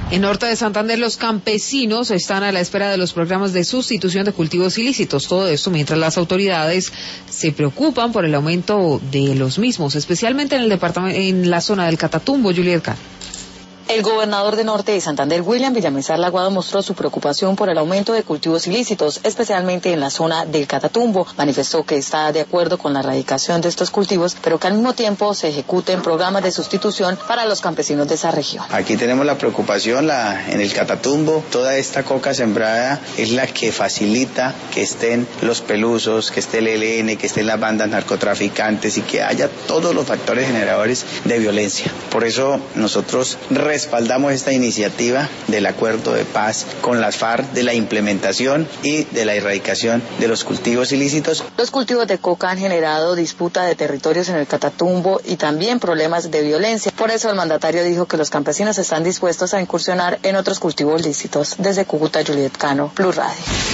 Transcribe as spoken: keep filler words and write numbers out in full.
En Norte de Santander, los campesinos están a la espera de los programas de sustitución de cultivos ilícitos. Todo esto mientras las autoridades se preocupan por el aumento de los mismos, especialmente en el departamento, en la zona del Catatumbo. Juliet Cano. El gobernador de Norte de Santander, William Villamizar Laguado, mostró su preocupación por el aumento de cultivos ilícitos, especialmente en la zona del Catatumbo. Manifestó que está de acuerdo con la erradicación de estos cultivos, pero que al mismo tiempo se ejecuten programas de sustitución para los campesinos de esa región. Aquí tenemos la preocupación la, en el Catatumbo. Toda esta coca sembrada es la que facilita que estén los pelusos, que esté el E L N, que estén las bandas narcotraficantes y que haya todos los factores generadores de violencia. Por eso nosotros respaldamos esta iniciativa del acuerdo de paz con las FARC, de la implementación y de la erradicación de los cultivos ilícitos. Los cultivos de coca han generado disputa de territorios en el Catatumbo y también problemas de violencia. Por eso el mandatario dijo que los campesinos están dispuestos a incursionar en otros cultivos lícitos. Desde Cúcuta, Juliet Cano, Blue Radio.